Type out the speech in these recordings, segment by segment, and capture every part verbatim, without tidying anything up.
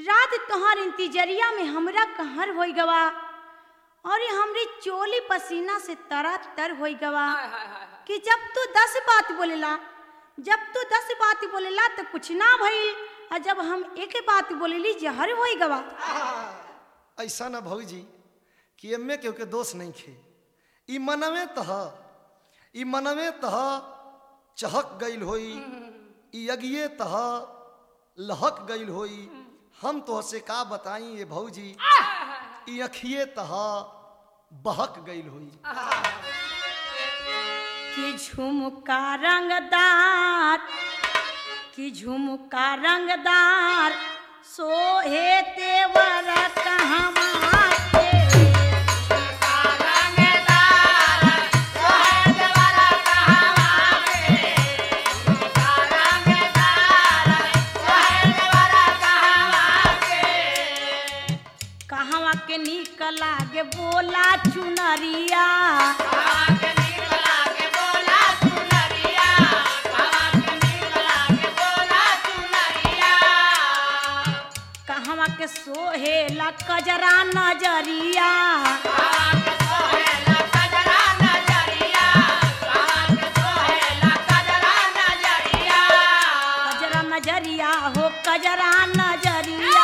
रात तोहर इंतजरिया में हमरा कहर होई गवा और ये हमरी चोली पसीना से तरा तर होई गवा कि जब तू दस बात बोलेला जब तू दस बात बोलेला तो कुछ ना भइल और जब हम एक बात बोलेली जहर होई गवा। ऐसा ना भौजी कि एमे केहू के दोष नहीं खे, ई मनवे तह ई मनवे तह चहक गईल होई, ई अगिए तह लहक गईल होई। हम तो से का बताई ये भौजी, ई अखिए तह बहक गईल होई। कि झुमका रंगदार कि झुमका रंगदार सोहे तेवर कहवा के कहवा के नीक लागे बोला चुनरिया कहवा के सोहेला कजरा नजरिया कजरा नजरिया हो कजरा नजरिया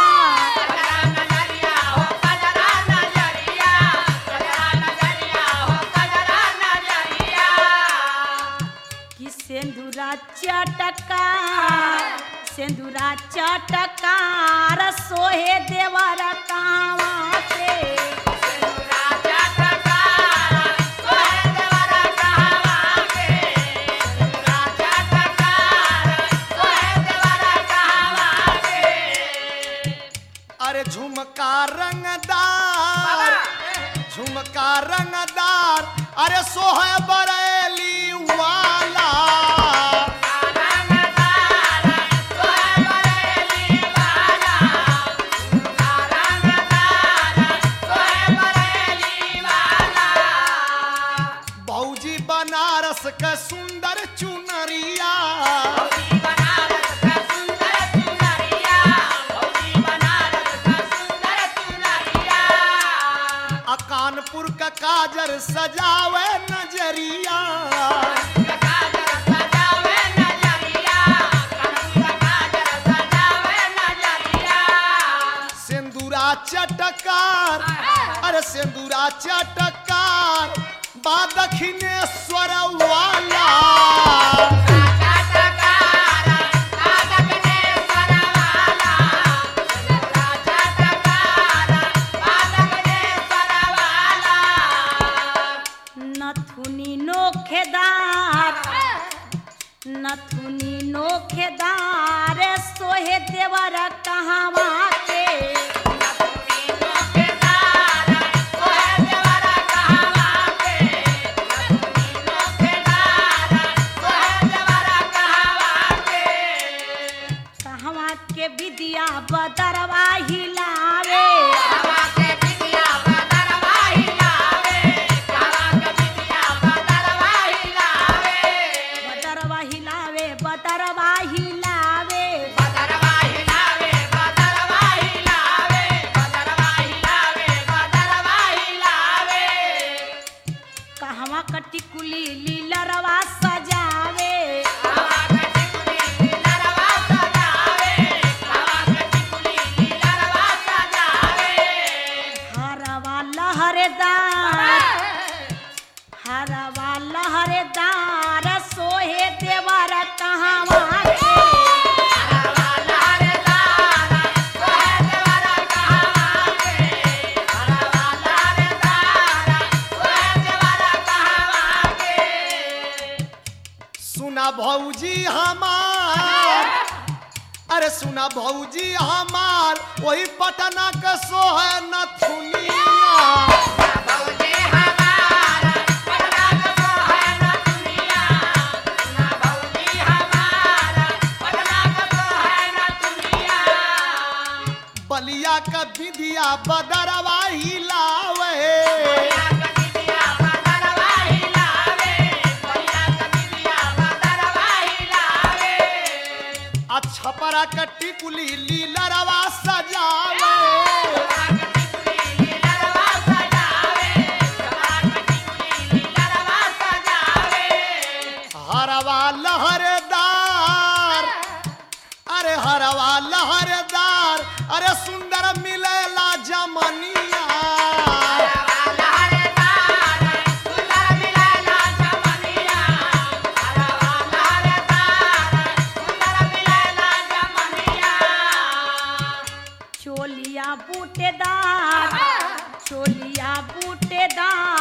कि सिंदूरा चटका सिंदूरा चटकार सोहे देवर कावा के अरे झुमका रंगदार झुमका रंगदार अरे सोहे बरेली वाला बनारस का सुंदर चुनरिया कानपुर का काजर सजावे नजरिया सिंदूरा चटकार अरे सिंदूरा चटकार बा दक्षिणेश्वर वाला नथुनी नोखेदार नथुनी नोखेदार सोहे देवर कहवा के कहवा के विद्या बदरवा हिलावे टिकुली लीलरवा सजावे हरवा लहरेदार हरवा लहरेदार सोहे देवर कहवा सुना भौजी हमार अरे सुना भौजी हमार वही पटना के सोहे नथुनिया बलिया का विधिया बदरवा हिलावे अच्छा परा कट्टी कुली लीला रवा सजावे हरवा लहरेदार अरे हरवा लहरेदार अरे सुंदर मिलेला जमनिया चोलिया बूटेदार चोलिया बूटेदार